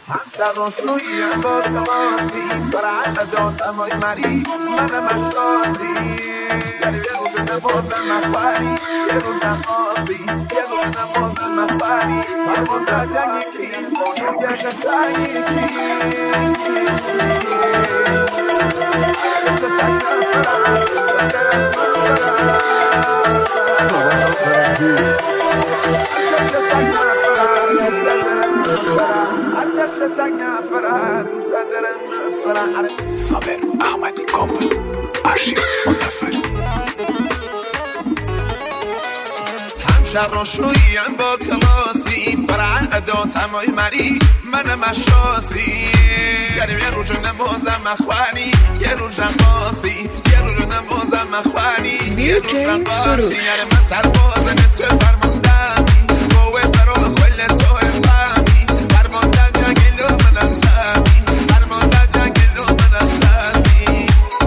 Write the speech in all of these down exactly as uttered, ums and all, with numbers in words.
روشویی با تماسی برای عدات امای مری من مشتازی یعنی یه روز نبازم مخبری یه روز نبازی یه روز نبازم مخبری فرمان در جنگی کی یه قصایی صابر احمدی کامل عشق مظفری همشر روشوییم با کلاسی فرع ادات همای مری من مشاسی گریم یه روز نمازم مخوانی یه روز نمازی یه روز نمازم مخوانی یه روز نمازی یعنی من سربازم تو فرماندمی قوه برای کل تو فهمی فرماندن جنگلو من اصمی فرماندن جنگلو من اصمی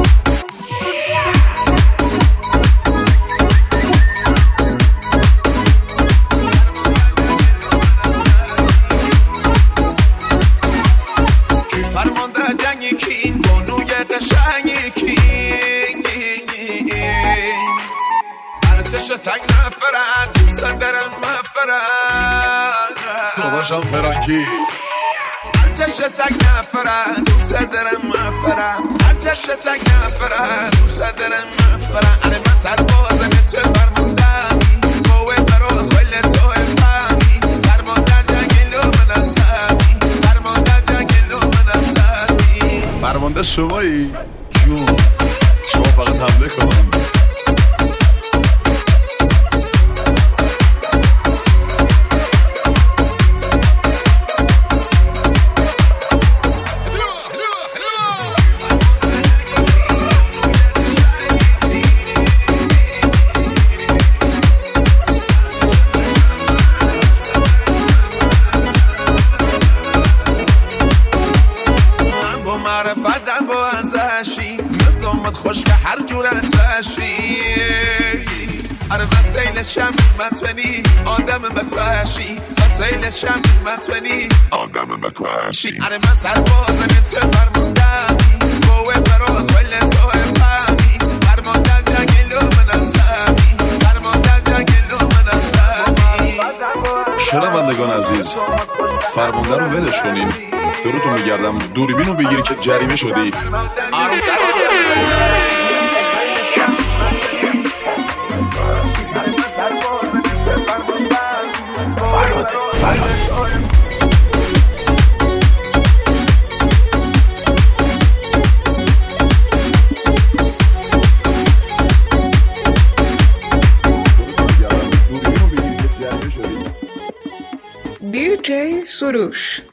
فرماندن جنگی کین بانوی قشنگی کین ارتش تنگ نفرن دوست دارم مفرن داداشم فرانکی ارتش تنگ نفرن دوست دارم مفرن ارتش تنگ نفرن دوست دارم مفرن اره من سربازم تو فرماندمی قوه برای کل تو فهمی فرماندن جنگلو من اصمی فرماندن جنگلو من اصمی فرمانده شمایی جون شما فقط حمله کن معرفتم با ازشی نظامت خوش که هر جور ازشی اره وسیل شم مطمئنی آدم بکوشی وسیل شم مطمئنی آدم بکوشی اره من سربازم تو فرماندمی قوه برای کل تو فهمی فرماندن جنگلو من اصمی فرماندن جنگلو من اصمی شنوندگان عزیز فرمانده رو ولش کنین دورتون میگردم دوربین رو بگیری که جریمه شدی فرهاده فرهاده دی جی سروش